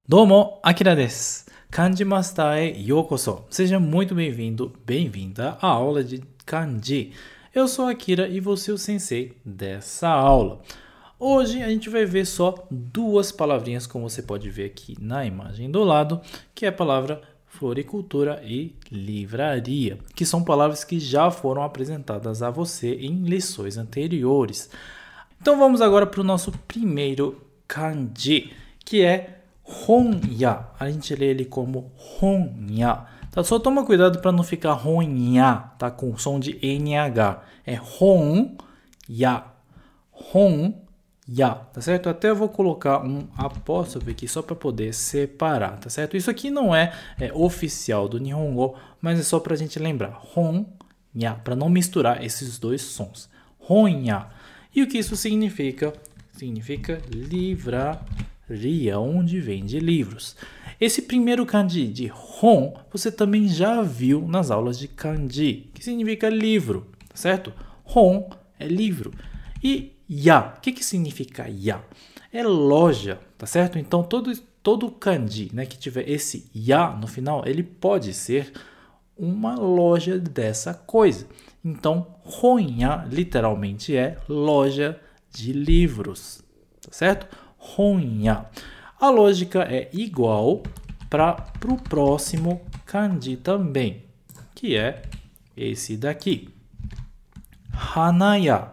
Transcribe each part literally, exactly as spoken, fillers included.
Domo, Akira desu. Kanji Master e Yokoso. Seja muito bem-vindo, bem-vinda à aula de Kanji. Eu sou Akira e vou ser o sensei dessa aula. Hoje a gente vai ver só duas palavrinhas, como você pode ver aqui na imagem do lado, que é a palavra floricultura e livraria, que são palavras que já foram apresentadas a você em lições anteriores. Então vamos agora para o nosso primeiro kanji, que é Honya. A gente lê ele como Honya. Tá? Só toma cuidado para não ficar Honya, tá? Com som de N H. É Honya. Honya, tá certo? Até eu vou colocar um apóstrofe aqui só para poder separar, tá certo? Isso aqui não é, é oficial do Nihongo, mas é só para a gente lembrar. Honya, para não misturar esses dois sons. Honya. E o que isso significa? Significa livraria, onde vende livros. Esse primeiro kanji de hon, você também já viu nas aulas de kanji, que significa livro, tá certo? Hon é livro. E ya, o que, que significa ya? É loja, tá certo? Então, todo, todo kanji, né, que tiver esse ya no final, ele pode ser uma loja dessa coisa. Então, Honya literalmente é loja de livros, tá certo? Honya. A lógica é igual para o próximo kanji também, que é esse daqui. Hanaya.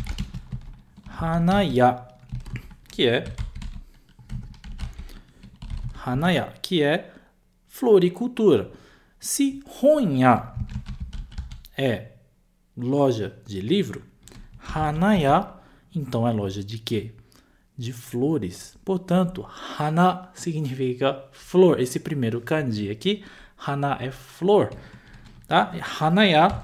Hanaya, que é Hanaya, que é floricultura. Se Honya é loja de livro, Hanaya, então é loja de quê? De flores. Portanto, Hana significa flor. Esse primeiro kanji aqui, Hana é flor. Tá? Hanaya,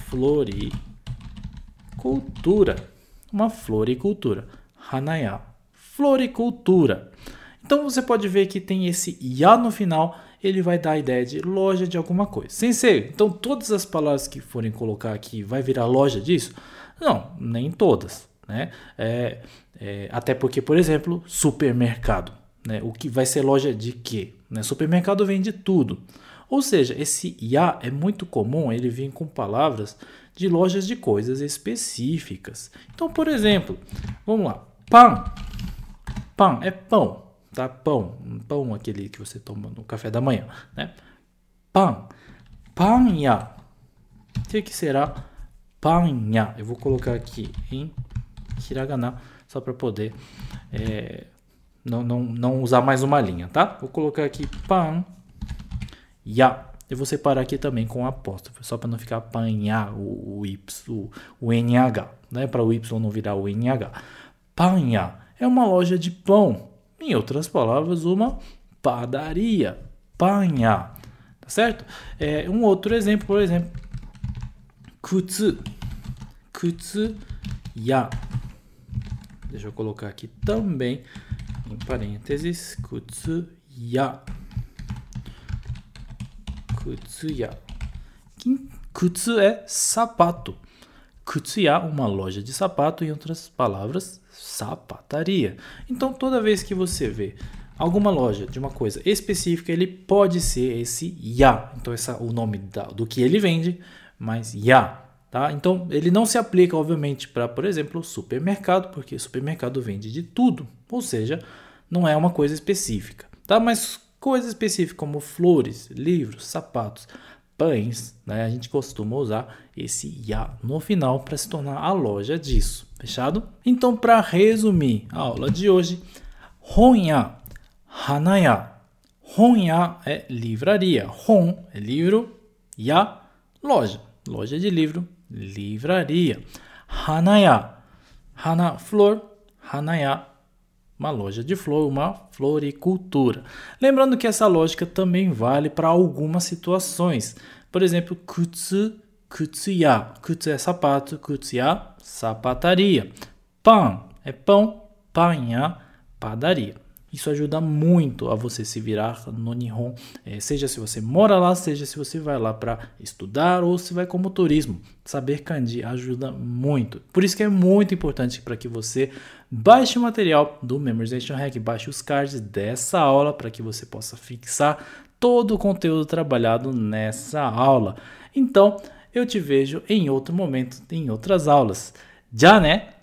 floricultura. Uma floricultura. Hanaya, floricultura. Então você pode ver que tem esse ya no final, ele vai dar a ideia de loja de alguma coisa. Sensei, então todas as palavras que forem colocar aqui vai virar loja disso? Não, nem todas, né? É, é, até porque, por exemplo, supermercado, né? O que vai ser loja de quê? Né? Supermercado vende tudo. Ou seja, esse ya é muito comum, ele vem com palavras de lojas de coisas específicas. Então, por exemplo, vamos lá. Pão. Pão é pão. Tá? Pão, pão aquele que você toma no café da manhã, né? Pão, panya. O que, que será panya? Eu vou colocar aqui em hiragana só para poder é, não, não, não usar mais uma linha, tá? Vou colocar aqui pan ya. Eu vou separar aqui também com apóstrofe, só para não ficar panha o, o y, o, o nh, né? Para o y não virar o nh. Panya é uma loja de pão. Em outras palavras, uma padaria. Panya. Tá certo? É, um outro exemplo, por exemplo. Kutsu. Kutsu ya. Deixa eu colocar aqui também em parênteses. Kutsu ya. Kutsu ya. Kutsu é sapato. Kutsu ya, uma loja de sapato, em outras palavras, sapataria. Então, toda vez que você vê alguma loja de uma coisa específica, ele pode ser esse ya. Então, esse é o nome da, do que ele vende, mas ya. Tá? Então, ele não se aplica, obviamente, para, por exemplo, supermercado, porque supermercado vende de tudo. Ou seja, não é uma coisa específica. Tá? Mas coisas específicas como flores, livros, sapatos, pães, né? A gente costuma usar esse ya no final para se tornar a loja disso. Fechado? Então, para resumir a aula de hoje, Honya, Hanaya. Honya é livraria. Hon é livro. Ya, loja. Loja de livro, livraria. Hanaya. Hana, flor. Hanaya, uma loja de flor, uma floricultura. Lembrando que essa lógica também vale para algumas situações. Por exemplo, kutsu, kutsuya. Kutsu é sapato, kutsuya, sapataria. Pan é pão, panya, padaria. Isso ajuda muito a você se virar no Nihon, é, seja se você mora lá, seja se você vai lá para estudar ou se vai como turismo. Saber kanji ajuda muito. Por isso que é muito importante para que você baixe o material do Memorization Hack, baixe os cards dessa aula para que você possa fixar todo o conteúdo trabalhado nessa aula. Então, eu te vejo em outro momento, em outras aulas. Já, né?